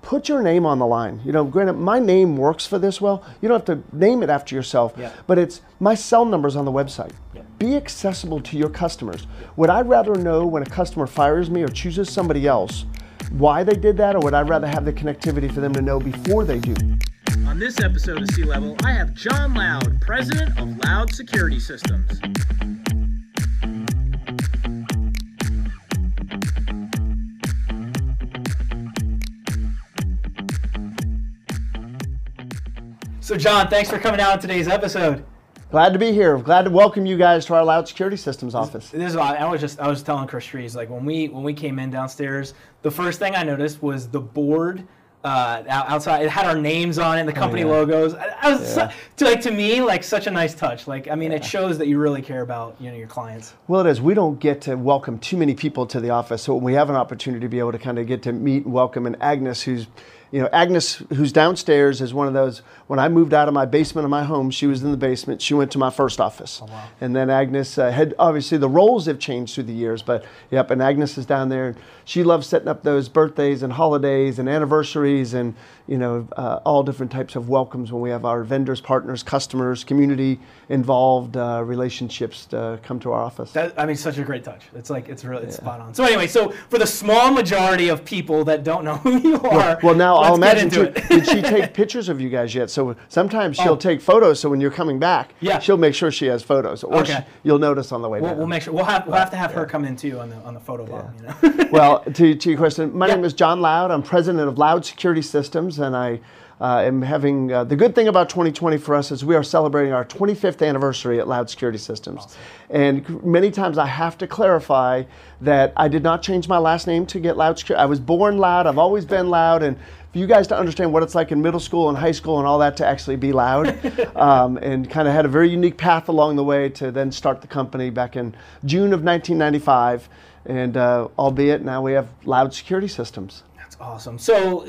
put your name on the line. You know, granted, my name works for this well. You don't have to name it after yourself, but it's my cell number's on the website. Be accessible to your customers. Would I rather know when a customer fires me or chooses somebody else why they did that, or would I rather have the connectivity for them to know before they do? On this episode of C-Level, I have John Loud, president of Loud Security Systems. So John, thanks for coming out on today's episode. Glad to be here. Glad to welcome you guys to our Loud Security Systems office. This is I was telling Chris Trees, like when we came in downstairs, the first thing I noticed was the board outside. It had our names on it, and the company logos. To me, like such a nice touch. Like, I mean, it shows that you really care about, you know, your clients. Well, it is. We don't get to welcome too many people to the office, so when we have an opportunity to be able to kind of get to meet and welcome, and Agnes, who's downstairs, is one of those. When I moved out of my basement of my home, she was in the basement. She went to my first office. Oh, wow. And then Agnes had, obviously the roles have changed through the years, but yep, and Agnes is down there. She loves setting up those birthdays and holidays and anniversaries and, you know, all different types of welcomes when we have our vendors, partners, customers, community involved relationships to come to our office. I mean, such a great touch. It's like, it's spot on. So anyway, so for the small majority of people that don't know who you are, well now I'll imagine too, did she take pictures of you guys yet? So sometimes she'll take photos, so when you're coming back, she'll make sure she has photos, or you'll notice on the way down. We'll make sure, we'll have to have her come in too on the photo bomb, you know? Well, to your question, my name is John Loud. I'm president of Loud Security Systems, and I am having, the good thing about 2020 for us is we are celebrating our 25th anniversary at Loud Security Systems. Awesome. And many times I have to clarify that I did not change my last name to get Loud Security. I was born Loud, I've always been Loud, and for you guys to understand what it's like in middle school and high school and all that to actually be Loud, and kind of had a very unique path along the way to then start the company back in June of 1995, and albeit now we have Loud Security Systems. That's awesome. So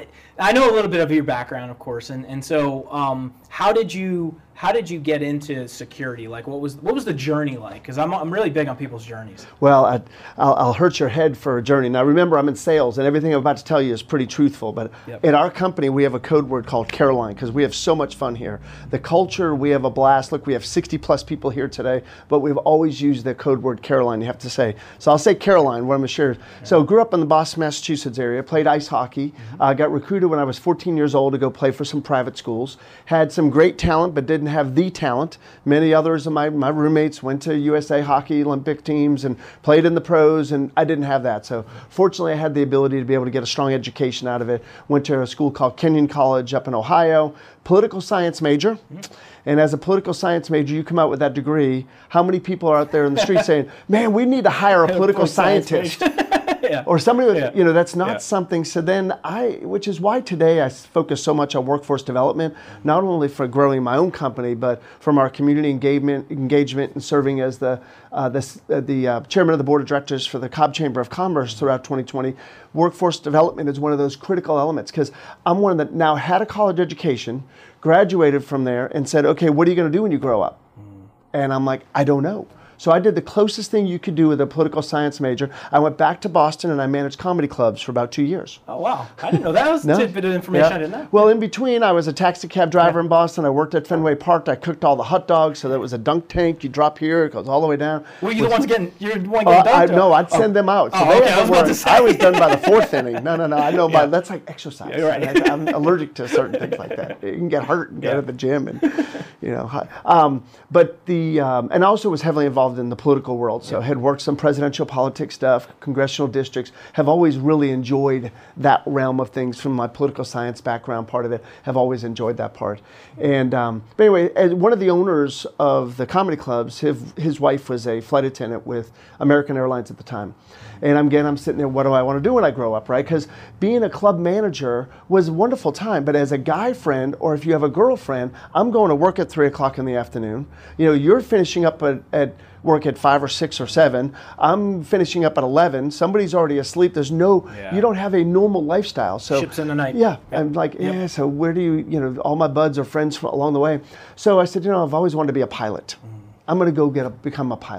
I know a little bit of your background, of course, and so how did you get into security? Like, what was the journey like? Because I'm really big on people's journeys. Well, I'll hurt your head for a journey. Now, remember, I'm in sales, and everything I'm about to tell you is pretty truthful. But in our company, we have a code word called Caroline because we have so much fun here. The culture, we have a blast. Look, we have 60+ people here today, but we've always used the code word Caroline. You have to say. So I'll say Caroline. What I'm sure. Yeah. So grew up in the Boston, Massachusetts area. Played ice hockey. Got recruited when I was 14 years old to go play for some private schools. Had some great talent, but didn't have the talent. Many others of my roommates went to USA Hockey Olympic teams and played in the pros, and I didn't have that. So fortunately, I had the ability to be able to get a strong education out of it. Went to a school called Kenyon College up in Ohio, political science major. And as a political science major, you come out with that degree. How many people are out there in the street saying, man, we need to hire a political scientist? Or somebody with, you know, that's not something. So then which is why today I focus so much on workforce development, not only for growing my own company, but from our community engagement and serving as the chairman of the board of directors for the Cobb Chamber of Commerce throughout 2020. Workforce development is one of those critical elements because I'm one that now had a college education, graduated from there, and said, okay, what are you going to do when you grow up? And I'm like, I don't know. So I did the closest thing you could do with a political science major. I went back to Boston and I managed comedy clubs for about 2 years. Oh, wow. I didn't know that. Was a tidbit of information I didn't know. Well, in between, I was a taxi cab driver in Boston. I worked at Fenway Park. I cooked all the hot dogs. So there was a dunk tank. You drop here, it goes all the way down. Were you the ones getting dunked? No, I'd send them out. So I was done by the fourth inning. No. I know that's like exercise. Yeah, right. I'm allergic to certain things like that. You can get hurt and get at the gym. And, you know, and I also was heavily involved in the political world. So had worked some presidential politics stuff, congressional districts, have always really enjoyed that realm of things from my political science background part of it, have always enjoyed that part. And but anyway, as one of the owners of the comedy clubs, his wife was a flight attendant with American Airlines at the time. And I'm sitting there, what do I want to do when I grow up, right? Because being a club manager was a wonderful time, but as a guy friend, or if you have a girlfriend, I'm going to work at 3 o'clock in the afternoon. You know, you're finishing up at work at 5 or 6 or 7. I'm finishing up at 11. Somebody's already asleep. There's no, you don't have a normal lifestyle. So ships in the night. Yeah, I'm like, so where do you, all my buds are friends along the way. So I said, I've always wanted to be a pilot. I'm going to go become a pilot.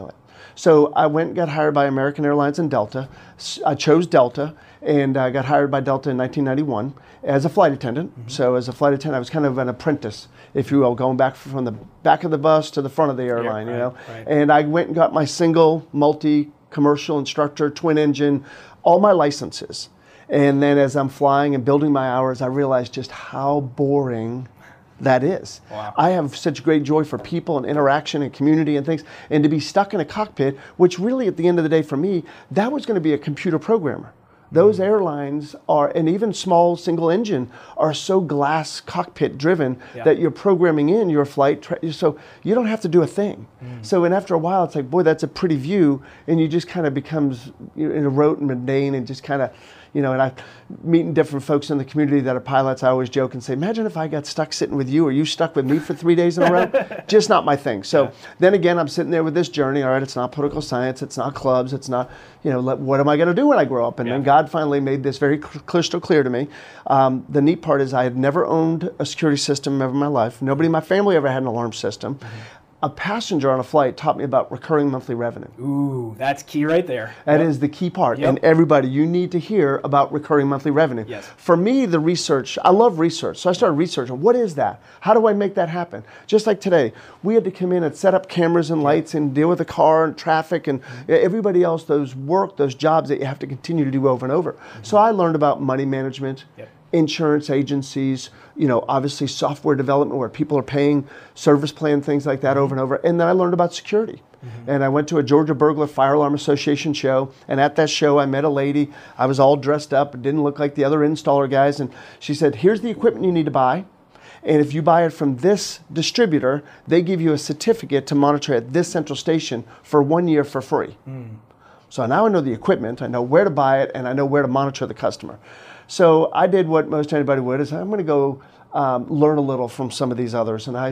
So I went and got hired by American Airlines and Delta. I chose Delta, and I got hired by Delta in 1991 as a flight attendant. So as a flight attendant, I was kind of an apprentice, if you will, going back from the back of the bus to the front of the airline, you know. And I went and got my single, multi, commercial instructor, twin engine, all my licenses. And then as I'm flying and building my hours, I realized just how boring that is. Wow. I have such great joy for people and interaction and community and things, and to be stuck in a cockpit, which really at the end of the day for me, that was going to be a computer programmer. Those airlines are, and even small single engine, are so glass cockpit driven that you're programming in your flight, so you don't have to do a thing. So, and after a while, it's like, boy, that's a pretty view, and you just kind of becomes rote and mundane and just kind of, you know, and I meeting different folks in the community that are pilots, I always joke and say, imagine if I got stuck sitting with you or you stuck with me for 3 days in a row. Just not my thing. So then again, I'm sitting there with this journey. All right, it's not political science. It's not clubs. It's not, you know, what am I going to do when I grow up? And then God finally made this very crystal clear to me. The neat part is I had never owned a security system ever in my life. Nobody in my family ever had an alarm system. A passenger on a flight taught me about recurring monthly revenue. Ooh, that's key right there. That is the key part. And everybody, you need to hear about recurring monthly revenue. Yes. For me, the research, I love research. So I started researching, what is that? How do I make that happen? Just like today, we had to come in and set up cameras and lights and deal with the car and traffic and everybody else, those jobs that you have to continue to do over and over. So I learned about money management, insurance agencies, you know, obviously software development where people are paying service plan, things like that over and over. And then I learned about security. And I went to a Georgia Burglar Fire Alarm Association show. And at that show, I met a lady. I was all dressed up and didn't look like the other installer guys. And she said, here's the equipment you need to buy. And if you buy it from this distributor, they give you a certificate to monitor at this central station for 1 year for free. So now I know the equipment, I know where to buy it, and I know where to monitor the customer. So I did what most anybody would, is I'm going to go learn a little from some of these others. And I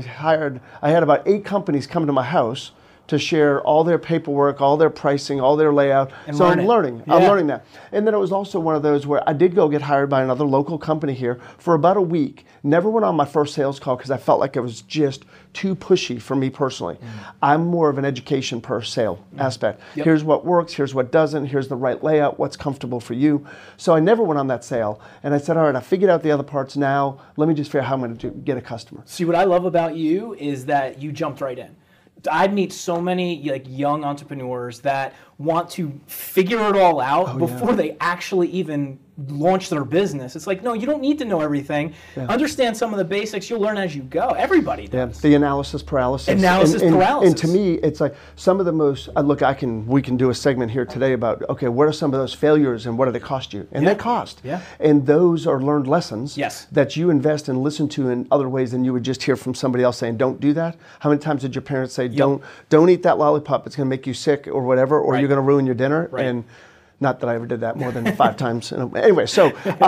had about 8 companies come to my house to share all their paperwork, all their pricing, all their layout. And so learn I'm it. learning. I'm learning that. And then it was also one of those where I did go get hired by another local company here for about a week. Never went on my first sales call because I felt like it was just too pushy for me personally. I'm more of an education per sale aspect. Here's what works, here's what doesn't, here's the right layout, what's comfortable for you. So I never went on that sale. And I said, all right, I figured out the other parts now. Let me just figure out how I'm going to get a customer. See, what I love about you is that you jumped right in. I meet so many like young entrepreneurs that want to figure it all out before they actually even launch their business. It's like, no, you don't need to know everything. Understand some of the basics. You'll learn as you go. Everybody does. The analysis paralysis. Paralysis. And to me, it's like some of the most, look, we can do a segment here today about, okay, what are some of those failures and what do they cost you? And they cost. And those are learned lessons that you invest and listen to in other ways than you would just hear from somebody else saying, don't do that. How many times did your parents say, don't eat that lollipop, it's going to make you sick or whatever, or you're going to ruin your dinner? And not that I ever did that more than 5 times. Anyway, so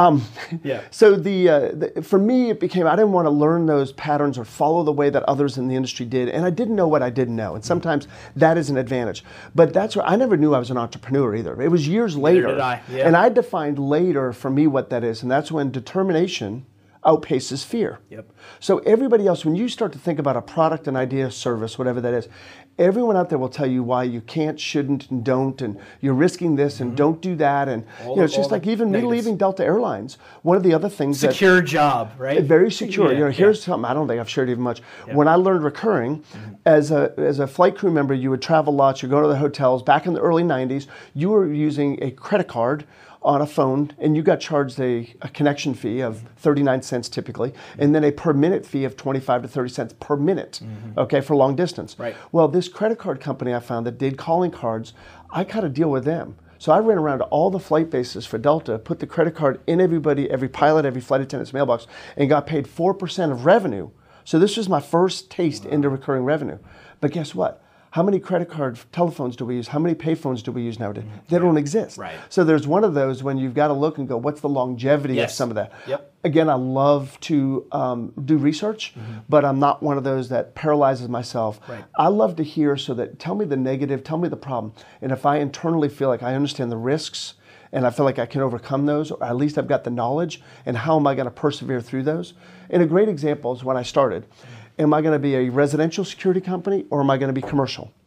so for me, it became, I didn't want to learn those patterns or follow the way that others in the industry did, and I didn't know what I didn't know, and sometimes that is an advantage. But that's where I never knew I was an entrepreneur either. It was years later, and I defined later for me what that is, and that's when determination outpaces fear. So everybody else, when you start to think about a product, an idea, service, whatever that is, everyone out there will tell you why you can't, shouldn't, and don't, and you're risking this, and don't do that, and it's just like even me leaving Delta Airlines. One of the other things secure job, right? Very secure. Here's something I don't think I've shared even much. When I learned recurring, as a flight crew member, you would travel lots. You go to the hotels. Back in the early '90s, you were using a credit card on a phone, and you got charged a connection fee of 39 cents typically, and then a per minute fee of 25 to 30 cents per minute, okay, for long distance. Well, this credit card company I found that did calling cards, I got to deal with them. So I ran around to all the flight bases for Delta, put the credit card in every pilot, every flight attendant's mailbox, and got paid 4% of revenue. So this was my first taste into recurring revenue. But guess what? How many credit card telephones do we use? How many payphones do we use nowadays? They don't exist. So there's one of those when you've got to look and go, what's the longevity of some of that? Again, I love to do research, but I'm not one of those that paralyzes myself. I love to hear, so that tell me the negative, tell me the problem. And if I internally feel like I understand the risks and I feel like I can overcome those, or at least I've got the knowledge, and how am I going to persevere through those? And a great example is when I started. Am I going to be a residential security company, or am I going to be commercial?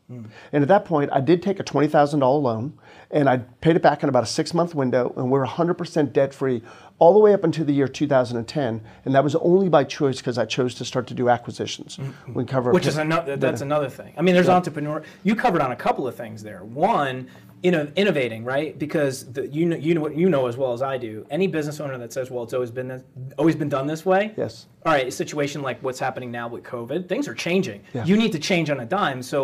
And at that point, I did take a $20,000 loan, and I paid it back in about a 6-month window, and we're 100% debt-free all the way up until the year 2010, and that was only by choice because I chose to start to do acquisitions. We cover Which is that's another thing. I mean, there's entrepreneur. You covered on a couple of things there. One, innovating, right? Because you know as well as I do. Any business owner that says, "Well, it's always been done this way." Yes. All right, a situation like what's happening now with COVID, things are changing. Yeah. You need to change on a dime. So,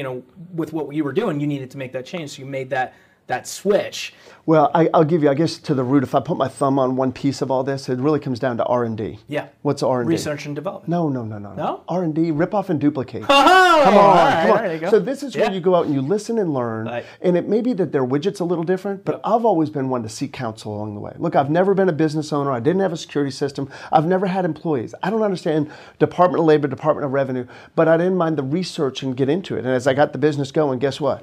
with what you were doing, you needed to make that change. So you made that switch. Well, I'll give you, I guess, to the root. If I put my thumb on one piece of all this, it really comes down to R&D. Yeah. What's R&D? Research and development. No. No? R&D, rip off and duplicate. Oh, come on. There you go. So this is where you go out and you listen and learn. Right. And it may be that their widget's a little different, but I've always been one to seek counsel along the way. Look, I've never been a business owner. I didn't have a security system. I've never had employees. I don't understand Department of Labor, Department of Revenue, but I didn't mind the research and get into it. And as I got the business going, guess what?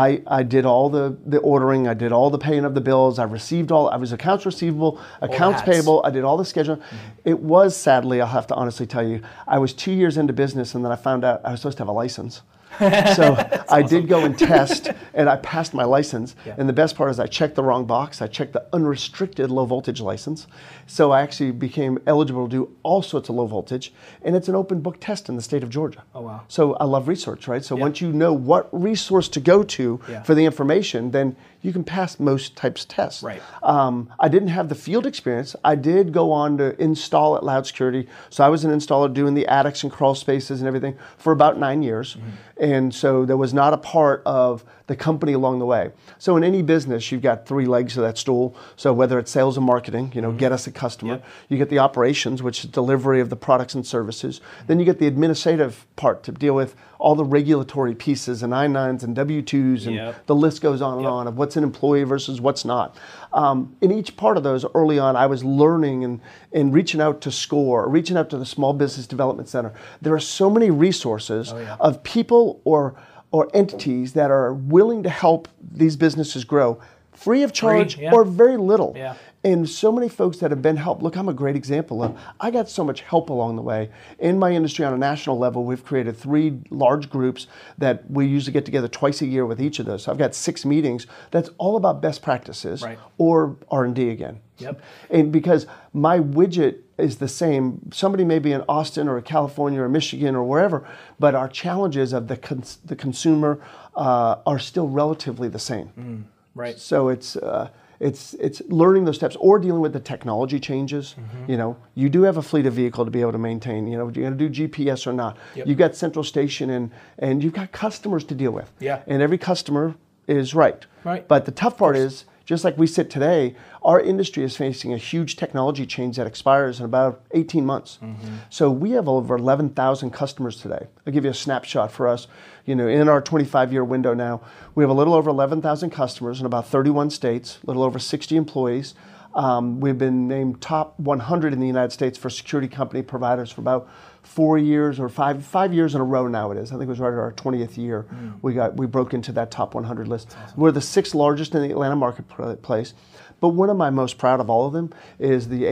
I did all the ordering. I did all the paying of the bills. I was accounts receivable, accounts payable. I did all the scheduling. It was, sadly, I'll have to honestly tell you, I was 2 years into business and then I found out I was supposed to have a license. So I did go and test, and I passed my license. Yeah. And the best part is I checked the wrong box. I checked the unrestricted low voltage license. So I actually became eligible to do all sorts of low voltage, and it's an open book test in the state of Georgia. Oh, wow. So I love research, right? So once you know what resource to go to for the information, then you can pass most types of tests. Right. I didn't have the field experience. I did go on to install at Loud Security. So I was an installer doing the attics and crawl spaces and everything for about 9 years. And so there was not a part of the company along the way. So in any business, you've got 3 legs of that stool. So whether it's sales and marketing, get us a customer. You get the operations, which is delivery of the products and services. Then you get the administrative part to deal with all the regulatory pieces and I-9s and W-2s, and the list goes on and on of what's an employee versus what's not. In each part of those, early on, I was learning and reaching out to SCORE, reaching out to the Small Business Development Center. There are so many resources of people or entities that are willing to help these businesses grow free of charge or very little. Yeah. And so many folks that have been helped. Look, I'm a great example of, I got so much help along the way. In my industry on a national level, we've created 3 large groups that we usually get together twice a year with each of those. So I've got 6 meetings that's all about best practices or R&D again. Yep. And because my widget is the same, somebody may be in Austin or California or Michigan or wherever, but our challenges of the consumer are still relatively the same. Right. So it's learning those steps or dealing with the technology changes. You do have a fleet of vehicle to be able to maintain. You're going to do GPS or not. You've got central station and you've got customers to deal with. Yeah. And every customer is right. Right. But the tough part is, just like we sit today, our industry is facing a huge technology change that expires in about 18 months. So we have over 11,000 customers today. I'll give you a snapshot for us. In our 25-year window now, we have a little over 11,000 customers in about 31 states, a little over 60 employees. We've been named top 100 in the United States for security company providers for about 4 years or five years in a row now it is. I think it was right at our 20th year. We broke into that top 100 list. Awesome. We're the 6th largest in the Atlanta marketplace. But one of my most proud of all of them is the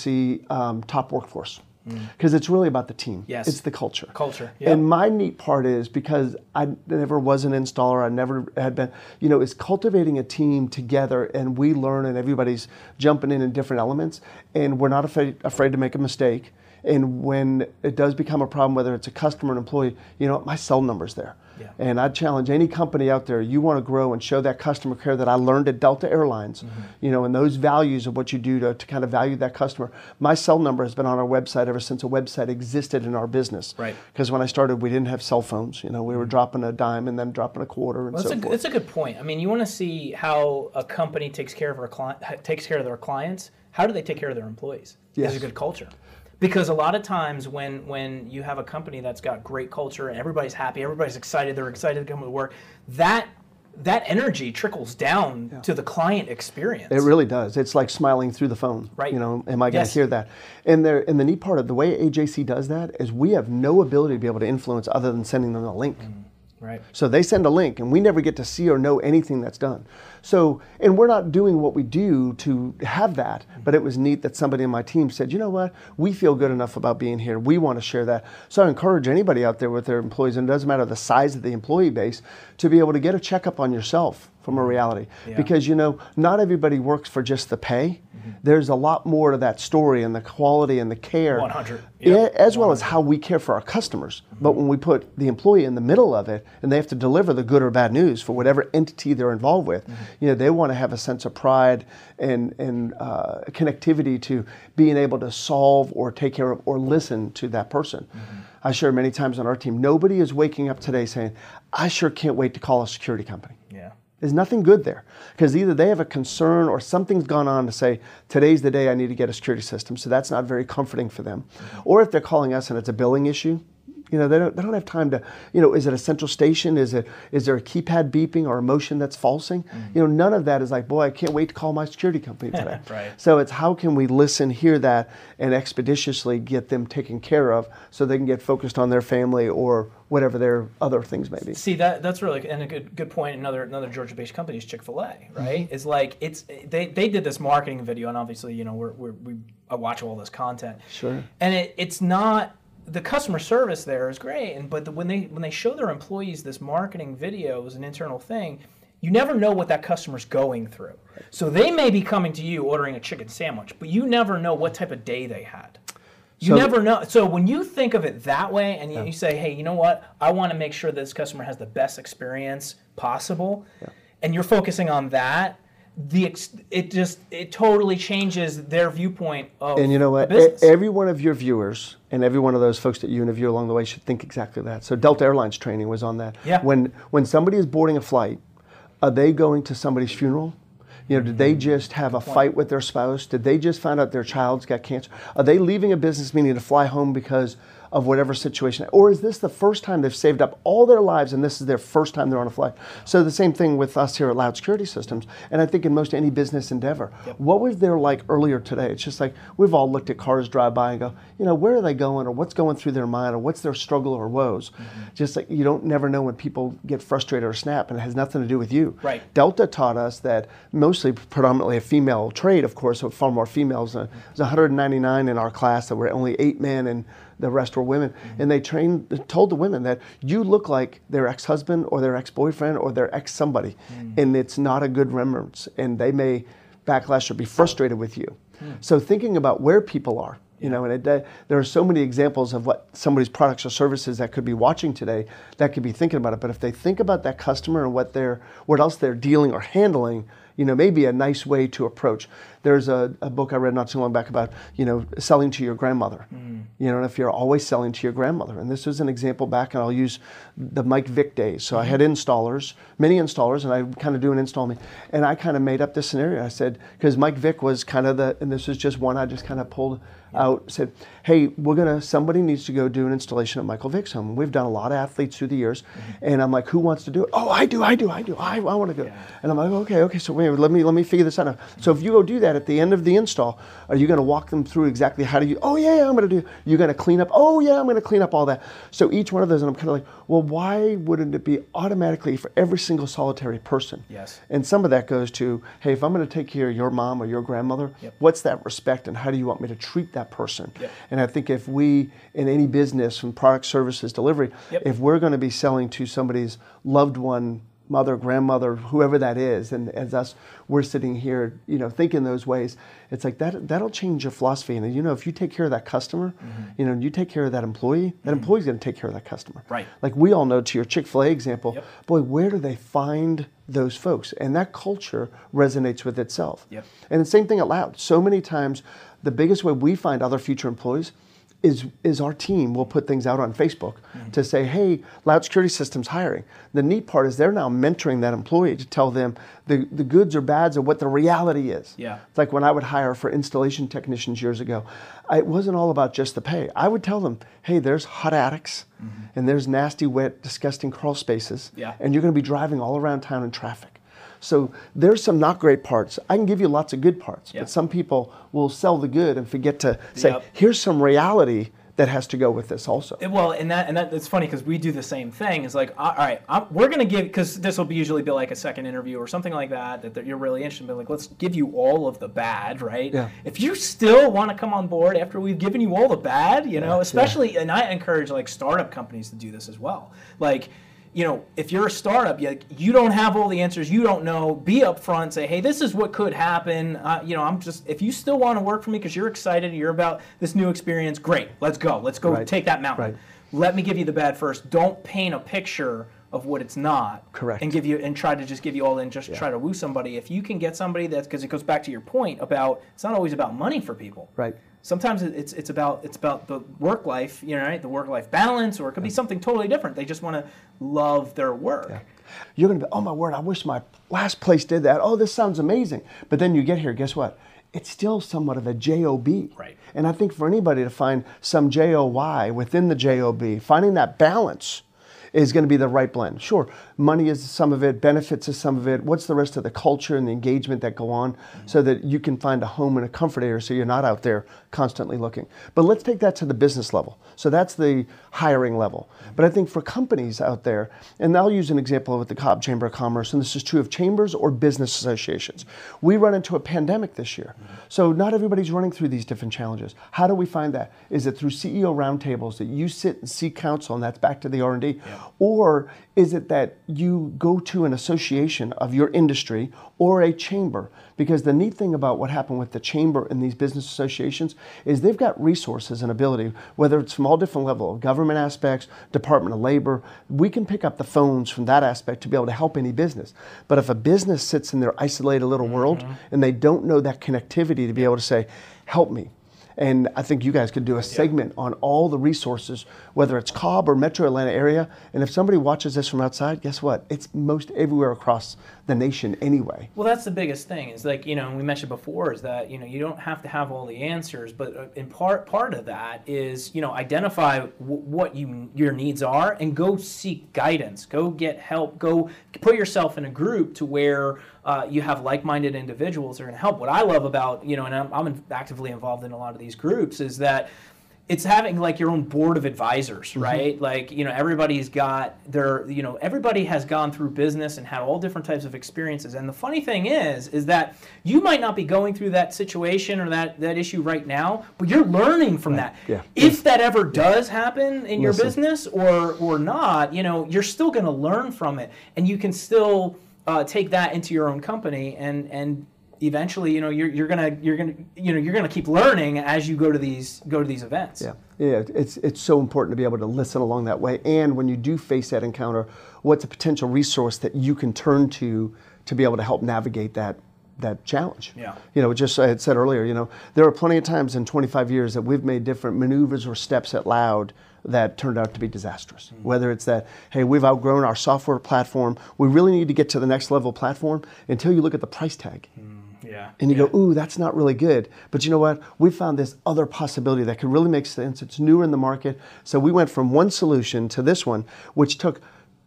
AJC top workforce. Because it's really about the team. Yes. It's the culture. Yep. And my neat part is, because I never was an installer, I never had been, is cultivating a team together, and we learn and everybody's jumping in different elements, and we're not afraid to make a mistake. And when it does become a problem, whether it's a customer or an employee, my cell number's there. Yeah. And I'd challenge any company out there, you want to grow and show that customer care that I learned at Delta Airlines, and those values of what you do to kind of value that customer. My cell number has been on our website ever since a website existed in our business. Right. Because when I started, we didn't have cell phones. We were dropping a dime and then dropping a quarter and so forth. That's a good point. I mean, you want to see how a company takes care of their clients. How do they take care of their employees? Yes. It's a good culture. Because a lot of times when you have a company that's got great culture and everybody's happy, everybody's excited, they're excited to come to work, that energy trickles down to the client experience. It really does. It's like smiling through the phone. Right. Am I going to hear that? And the neat part of the way AJC does that is we have no ability to be able to influence other than sending them a link. Right. So they send a link and we never get to see or know anything that's done. So, and we're not doing what we do to have that, but it was neat that somebody in my team said, you know what, we feel good enough about being here. We want to share that. So I encourage anybody out there with their employees, and it doesn't matter the size of the employee base, to be able to get a checkup on yourself from a reality. Yeah. Because, you know, not everybody works for just the pay. There's a lot more to that story and the quality and the care. 100. Yep. As well as how we care for our customers. But when we put the employee in the middle of it and they have to deliver the good or bad news for whatever entity they're involved with, you know, they want to have a sense of pride and connectivity to being able to solve or take care of or listen to that person. I share many times on our team, nobody is waking up today saying, I sure can't wait to call a security company. Yeah. There's nothing good there, because either they have a concern or something's gone on to say, today's the day I need to get a security system, so that's not very comforting for them. Or if they're calling us and it's a billing issue, you know, they don't have time to, you know, is it a central station? Is there a keypad beeping or a motion that's falsing? You know, none of that is like, boy, I can't wait to call my security company today. Right. So it's how can we listen, hear that, and expeditiously get them taken care of so they can get focused on their family or whatever their other things may be. See, that's really, and a good point. Another Georgia-based company is Chick-fil-A, right? It's like they did this marketing video, and obviously, you know, I watch all this content. Sure. And it's not. The customer service there is great, but when they show their employees this marketing video as an internal thing, you never know what that customer's going through. So they may be coming to you ordering a chicken sandwich, but you never know what type of day they had. You never know. So when you think of it that way, and you say, hey, you know what? I want to make sure this customer has the best experience possible, and you're focusing on that, it totally changes their viewpoint of and you know what? Every one of your viewers and every one of those folks that you interview along the way should think exactly that. So Delta Airlines training was on that. Yeah. When somebody is boarding a flight, are they going to somebody's funeral? You know, did they just have a fight with their spouse? Did they just find out their child's got cancer? Are they leaving a business meeting to fly home because of whatever situation? Or is this the first time they've saved up all their lives and this is their first time they're on a flight? So the same thing with us here at Loud Security Systems, and I think in most any business endeavor. What was there like earlier today? It's just like we've all looked at cars drive by and go, you know, where are they going, or what's going through their mind, or what's their struggle or woes? Just like you don't never know when people get frustrated or snap, and it has nothing to do with you. Right. Delta taught us that predominantly a female trade, of course, so far more females. There's 199 in our class, that were only 8 men and the rest were women. And they told the women that you look like their ex-husband or their ex-boyfriend or their ex-somebody. And it's not a good remembrance. And they may backlash or be frustrated with you. So thinking about where people are, you know, and there are so many examples of what somebody's products or services that could be watching today that could be thinking about it. But if they think about that customer and what else they're dealing or handling, you know, maybe a nice way to approach. There's a book I read not too long back about, you know, selling to your grandmother. You know, and if you're always selling to your grandmother. And this is an example back, and I'll use the Mike Vick days. So I had installers, many installers, and I kind of do an install me. And I kind of made up this scenario. I said, because Mike Vick was kind of and this was just one I just kind of pulled out, said, hey, somebody needs to go do an installation at Michael Vick's home. We've done a lot of athletes through the years. And I'm like, who wants to do it? Oh, I do. I want to go. And I'm like, okay, so wait, let me figure this out. So if you go do that at the end of the install, are you going to walk them through exactly how do you, oh yeah, I'm going to do, you're going to clean up, oh yeah, I'm going to clean up all that. So each one of those, and I'm kind of like, well, why wouldn't it be automatically for every single solitary person? Yes. And some of that goes to, hey, if I'm going to take care of your mom or your grandmother, what's that respect and how do you want me to treat that person? And I think if we, in any business, from product, services, delivery, if we're going to be selling to somebody's loved one, mother, grandmother, whoever that is, and as us, we're sitting here, you know, thinking those ways, it's like that'll change your philosophy. And you know, if you take care of that customer, you know, and you take care of that employee's going to take care of that customer. Right. Like we all know, to your Chick-fil-A example, boy, where do they find those folks? And that culture resonates with itself. And the same thing at Loud. So many times, the biggest way we find other future employees is our team will put things out on Facebook to say, hey, Loud Security Systems hiring. The neat part is they're now mentoring that employee to tell them the goods or bads of what the reality is. It's like when I would hire for installation technicians years ago, it wasn't all about just the pay. I would tell them, hey, there's hot attics and there's nasty, wet, disgusting crawl spaces, and you're going to be driving all around town in traffic. So there's some not great parts. I can give you lots of good parts, but some people will sell the good and forget to say, here's some reality that has to go with this also. Well, and that it's funny because we do the same thing. It's like, all right, we're going to give, because this will usually be like a second interview or something like that you're really interested in, but like, let's give you all of the bad, right? Yeah. If you still want to come on board after we've given you all the bad, especially, and I encourage like startup companies to do this as well. Like, if you're a startup, you don't have all the answers, you don't know, be upfront, say, hey, this is what could happen. If you still want to work for me because you're excited, you're about this new experience, great, let's go right. take that mountain. Right. Let me give you the bad first. Don't paint a picture of what it's not. Correct. And try to just give you all and just try to woo somebody. If you can get somebody because it goes back to your point about, it's not always about money for people. Right. Sometimes it's about the work life, right? The work life balance, or it could be something totally different. They just want to love their work. Yeah. You're going to be, oh my word, I wish my last place did that. Oh, this sounds amazing. But then you get here, guess what? It's still somewhat of a JOB. Right. And I think for anybody to find some JOY within the JOB, finding that balance is going to be the right blend. Sure, money is some of it, benefits is some of it. What's the rest of the culture and the engagement that go on so that you can find a home and a comfort area so you're not out there constantly looking. But let's take that to the business level. So that's the hiring level. But I think for companies out there, and I'll use an example with the Cobb Chamber of Commerce, and this is true of chambers or business associations. We run into a pandemic this year. So not everybody's running through these different challenges. How do we find that? Is it through CEO roundtables that you sit and seek counsel, and that's back to the R&D? Yeah. Or is it that you go to an association of your industry or a chamber? Because the neat thing about what happened with the chamber and these business associations is they've got resources and ability, whether it's from all different levels, government aspects, Department of Labor. We can pick up the phones from that aspect to be able to help any business. But if a business sits in their isolated little world and they don't know that connectivity to be able to say, help me. And I think you guys could do a segment on all the resources, whether it's Cobb or Metro Atlanta area. And if somebody watches this from outside, guess what? It's most everywhere across the nation anyway. Well, that's the biggest thing. Is like, we mentioned before, is that, you don't have to have all the answers, but in part of that is, identify what your needs are and go seek guidance, go get help, go put yourself in a group to where you have like-minded individuals that are going to help. What I love about, and I'm actively involved in a lot of these groups, is that it's having like your own board of advisors, right? Like, everybody's got everybody has gone through business and had all different types of experiences. And the funny thing is that you might not be going through that situation or that issue right now, but you're learning from that. Yeah. If that ever does happen in your business or not, you're still going to learn from it, and you can still take that into your own company, and eventually, you're gonna keep learning as you go to these events. Yeah, it's so important to be able to listen along that way. And when you do face that encounter, what's a potential resource that you can turn to be able to help navigate that challenge? Yeah. Just I had said earlier, there are plenty of times in 25 years that we've made different maneuvers or steps at Loud that turned out to be disastrous. Whether it's that, hey, we've outgrown our software platform, we really need to get to the next level platform, until you look at the price tag. Yeah. And you go, ooh, that's not really good. But you know what? We found this other possibility that could really make sense. It's newer in the market. So we went from one solution to this one, which took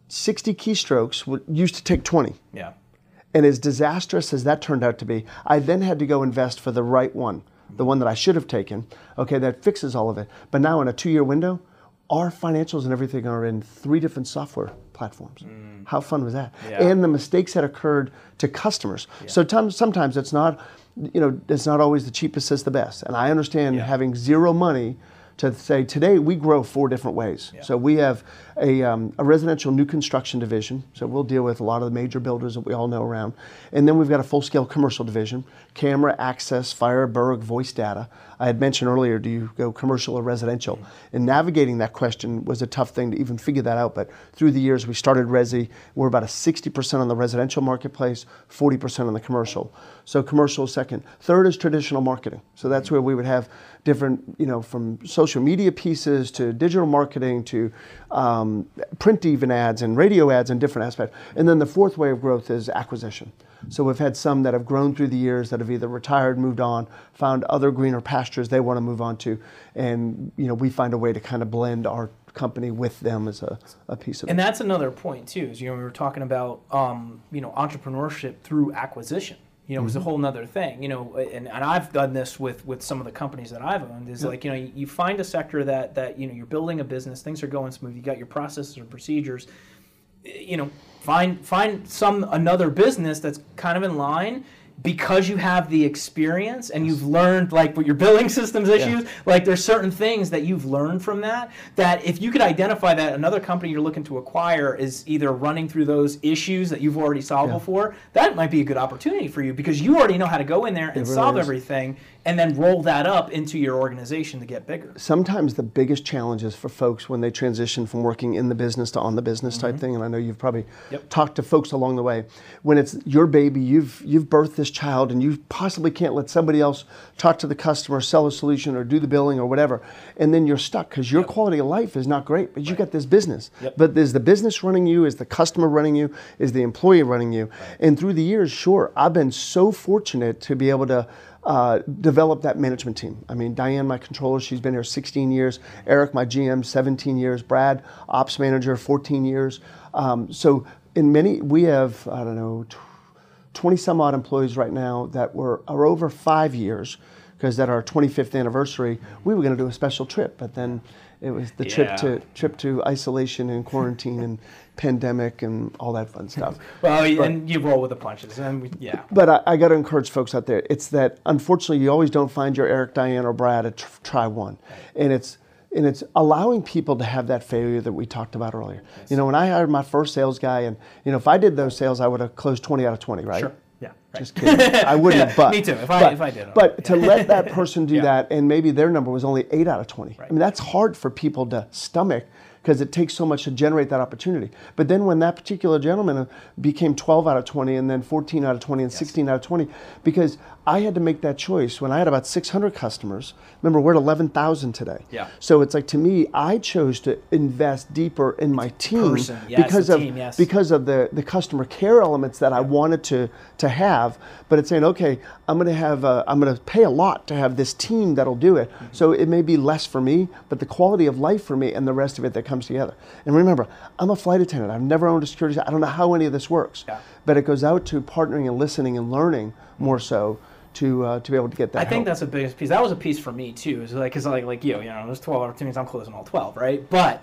60 keystrokes, used to take 20. Yeah. And as disastrous as that turned out to be, I then had to go invest for the right one, the one that I should have taken, okay, that fixes all of it. But now in a 2-year window, our financials and everything are in 3 different software platforms. How fun was that? Yeah. And the mistakes that occurred to customers. Yeah. So sometimes it's not, it's not always the cheapest is the best. And I understand having zero money to say, today we grow 4 different ways. Yeah. So we have a residential new construction division. So we'll deal with a lot of the major builders that we all know around. And then we've got a full-scale commercial division, camera, access, fire, Burg, voice data. I had mentioned earlier, do you go commercial or residential? And navigating that question was a tough thing to even figure that out. But through the years, we started Resi. We're about a 60% on the residential marketplace, 40% on the commercial. So commercial is second. Third is traditional marketing. So that's where we would have different, from social media pieces to digital marketing to print even ads and radio ads and different aspects. And then the fourth way of growth is acquisition. So we've had some that have grown through the years that have either retired, moved on, found other greener pastures they want to move on to. And, we find a way to kind of blend our company with them as a piece of it. And that's another point too, is, we were talking about, entrepreneurship through acquisition. You know, is a whole nother thing. You know, and I've done this with some of the companies that I've owned. Is like, you know, you find a sector that you know, you're building a business, things are going smooth, you got your processes and procedures. You know, find another business that's kind of in line, because you have the experience and you've learned, like, with your billing systems issues, like, there's certain things that you've learned from that if you could identify that another company you're looking to acquire is either running through those issues that you've already solved before, that might be a good opportunity for you, because you already know how to go in there and solve everything and then roll that up into your organization to get bigger. Sometimes the biggest challenges for folks when they transition from working in the business to on the business type thing, and I know you've probably talked to folks along the way, when it's your baby, you've birthed this child, and you possibly can't let somebody else talk to the customer, sell a solution, or do the billing or whatever, and then you're stuck because your quality of life is not great, but you got this business. But is the business running you? Is the customer running you? Is the employee running you? And through the years, sure, I've been so fortunate to be able to develop that management team. I mean, Diane, my controller, she's been here 16 years. Eric, my GM, 17 years. Brad, ops manager, 14 years. So we have, I don't know, 20 some odd employees right now that are over 5 years, because at our 25th anniversary, we were going to do a special trip, but then it was the trip to isolation and quarantine and pandemic and all that fun stuff. And you roll with the punches, and But I got to encourage folks out there. It's that, unfortunately, you always don't find your Eric, Diane, or Brad at try one, and it's allowing people to have that failure that we talked about earlier. Yes. You know, when I hired my first sales guy, and you know, if I did those sales, I would have closed 20 out of 20, right? Sure. Yeah. Right. Just kidding. I wouldn't have, but me too. If I did. But to let that person do that, and maybe their number was only 8 out of 20. Right. I mean, that's hard for people to stomach, because it takes so much to generate that opportunity. But then when that particular gentleman became 12 out of 20, and then 14 out of 20, and 16 out of 20, because I had to make that choice when I had about 600 customers. Remember, we're at 11,000 today. Yeah. So it's like, to me, I chose to invest deeper in my team because of the customer care elements that I wanted to have. But it's saying, okay, I'm going to pay a lot to have this team that'll do it. So it may be less for me, but the quality of life for me and the rest of it that comes together. And remember, I'm a flight attendant. I've never owned a security. I don't know how any of this works. Yeah. But it goes out to partnering and listening and learning more so to be able to get that. I think that's the biggest piece. That was a piece for me too. Is like, because like you know, there's 12 opportunities. I'm closing all 12, right? But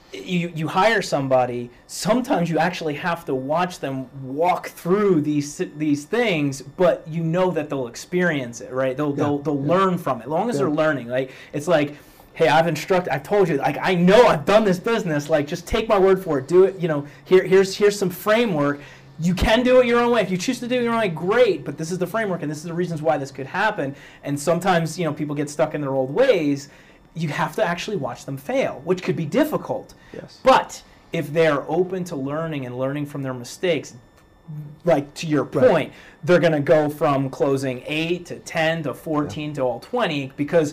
you hire somebody. Sometimes you actually have to watch them walk through these things, but you know that they'll experience it, right? They'll learn from it. As long as they're learning, like it's like, hey, I've told you, like, I know I've done this business, like, just take my word for it, do it, you know, here's some framework. You can do it your own way. If you choose to do it your own way, great, but this is the framework, and this is the reasons why this could happen. And sometimes, you know, people get stuck in their old ways. You have to actually watch them fail, which could be difficult. Yes. But if they're open to learning and learning from their mistakes, like to your point, they're going to go from closing 8 to 10 to 14 to all 20, because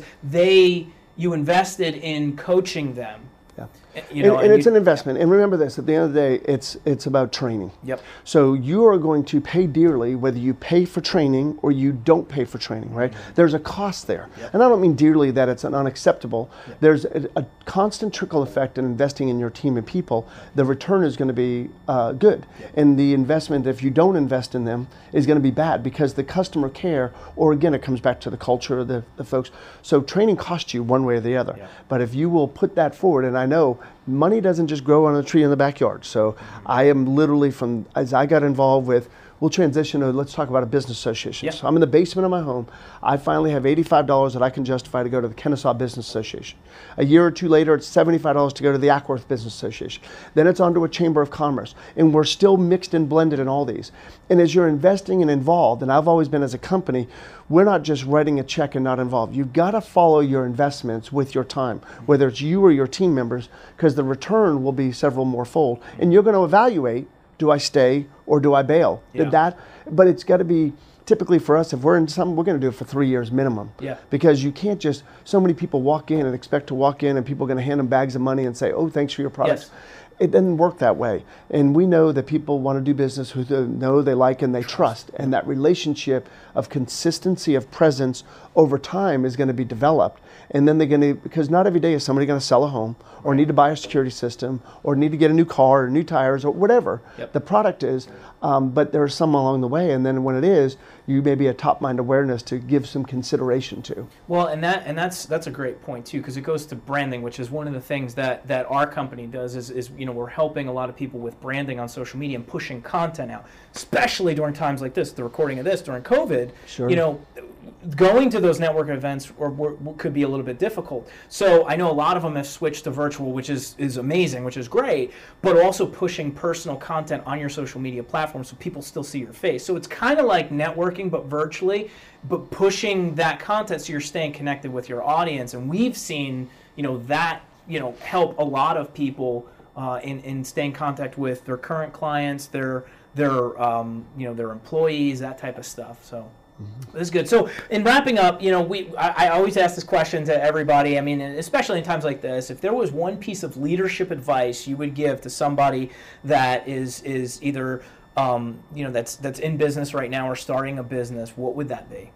you invested in coaching them. Yeah. You know, and it's an investment. And remember this, at the end of the day, it's about training. Yep. So you are going to pay dearly whether you pay for training or you don't pay for training, right? Mm-hmm. There's a cost there. Yep. And I don't mean dearly that it's an unacceptable. Yep. There's a constant trickle effect in investing in your team and people. The return is going to be good. Yep. And the investment, if you don't invest in them, is going to be bad, because the customer care, or again, it comes back to the culture of the folks. So training costs you one way or the other. Yep. But if you will put that forward, and I know money doesn't just grow on a tree in the backyard. So I am literally, as I got involved with, we'll transition to, let's talk about a business association. Yeah. So I'm in the basement of my home. I finally have $85 that I can justify to go to the Kennesaw Business Association. A year or two later, it's $75 to go to the Ackworth Business Association. Then it's on to a Chamber of Commerce. And we're still mixed and blended in all these. And as you're investing and involved, and I've always been as a company, we're not just writing a check and not involved. You've got to follow your investments with your time, whether it's you or your team members, because the return will be several more fold. And you're going to evaluate, do I stay or do I bail? Yeah. But it's got to be, typically for us, if we're in something, we're going to do it for 3 years minimum. Yeah. Because you can't just, so many people walk in and expect to walk in and people are going to hand them bags of money and say, oh, thanks for your products. Yes. It doesn't work that way. And we know that people want to do business who they know, they like, and they trust. And that relationship of consistency of presence over time is going to be developed. And then they're going to, because not every day is somebody going to sell a home or need to buy a security system or need to get a new car or new tires or whatever the product is. But there are some along the way. And then when it is, you may be a top mind awareness to give some consideration to. Well, and that's a great point too, because it goes to branding, which is one of the things that our company does is we're helping a lot of people with branding on social media and pushing content out, especially during times like this, the recording of this during COVID. Sure. Going to those network events could be a little bit difficult. So I know a lot of them have switched to virtual, which is amazing, which is great, but also pushing personal content on your social media platform so people still see your face. So it's kind of like networking, but virtually, but pushing that content so you're staying connected with your audience. And we've seen, that, help a lot of people in staying in contact with their current clients, their employees, that type of stuff. So. This is good. So in wrapping up, I always ask this question to everybody. I mean, especially in times like this, if there was one piece of leadership advice you would give to somebody that is either that's in business right now or starting a business, what would that be?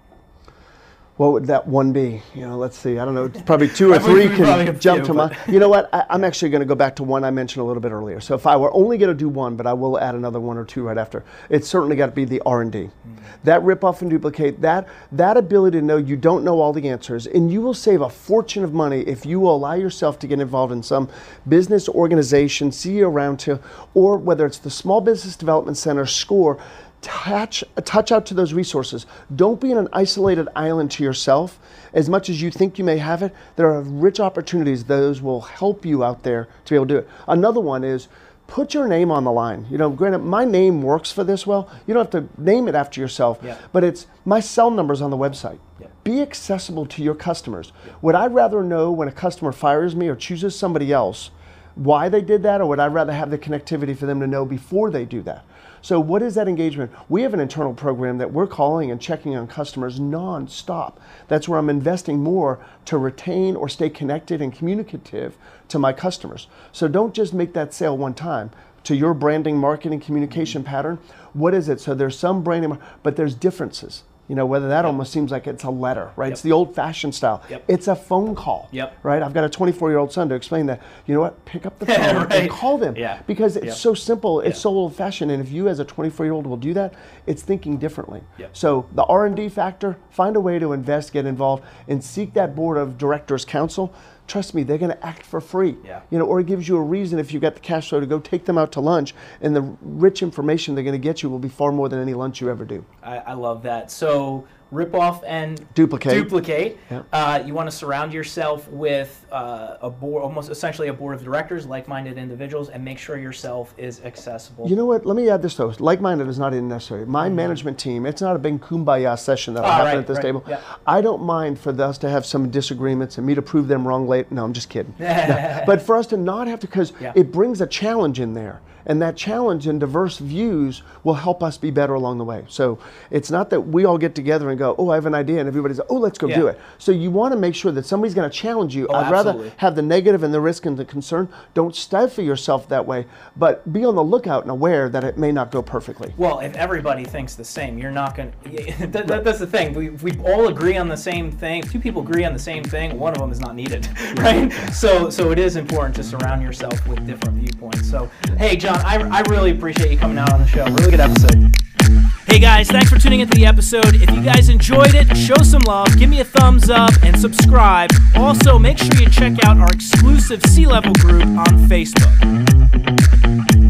What would that one be? Let's see. I don't know. Probably two or three can jump to mind. You know what? I'm actually going to go back to one I mentioned a little bit earlier. So if I were only going to do one, but I will add another one or two right after, it's certainly got to be the R&D. That rip off and duplicate, that ability to know you don't know all the answers, and you will save a fortune of money if you will allow yourself to get involved in some business organization, see you around to, or whether it's the Small Business Development Center, SCORE, touch out to those resources. Don't be in an isolated island to yourself. As much as you think you may have it, there are rich opportunities. Those will help you out there to be able to do it. Another one is put your name on the line. Granted, my name works for this well. You don't have to name it after yourself, but it's my cell number's on the website. Be accessible to your customers. Would I rather know when a customer fires me or chooses somebody else why they did that, or would I rather have the connectivity for them to know before they do that? So what is that engagement? We have an internal program that we're calling and checking on customers non-stop. That's where I'm investing more to retain or stay connected and communicative to my customers. So don't just make that sale one time. To your branding, marketing, communication pattern, what is it? So there's some branding, but there's differences. Whether that almost seems like it's a letter, right? It's the old-fashioned style. It's a phone call, right? I've got a 24-year-old son to explain that. You know what? Pick up the phone and call them because it's so simple. It's so old-fashioned, and if you as a 24-year-old will do that, it's thinking differently. So the R&D factor, find a way to invest, get involved, and seek that board of directors counsel. Trust me, they're going to act for free. Or it gives you a reason if you've got the cash flow to go take them out to lunch, and the rich information they're going to get you will be far more than any lunch you ever do. I love that. So rip off and duplicate. You want to surround yourself with a board, almost essentially a board of directors, like-minded individuals, and make sure yourself is accessible. You know what? Let me add this though. Like-minded is not even necessary. My management team, it's not a big kumbaya session that'll happen at this table. I don't mind for us to have some disagreements and me to prove them wrong later. No, I'm just kidding. No. But for us to not have to, because it brings a challenge in there. And that challenge and diverse views will help us be better along the way. So it's not that we all get together and go, oh, I have an idea, and everybody's like, oh, let's go do it. So you want to make sure that somebody's going to challenge you. I'd rather have the negative and the risk and the concern. Don't stifle yourself that way, but be on the lookout and aware that it may not go perfectly. Well, if everybody thinks the same, you're not going to, that's the thing. We all agree on the same thing. If two people agree on the same thing, one of them is not needed, right? So it is important to surround yourself with different viewpoints. So, hey, John, I really appreciate you coming out on the show. Really good episode. Hey guys, thanks for tuning into the episode. If you guys enjoyed it, show some love, give me a thumbs up, and subscribe. Also, make sure you check out our exclusive C-Level group on Facebook.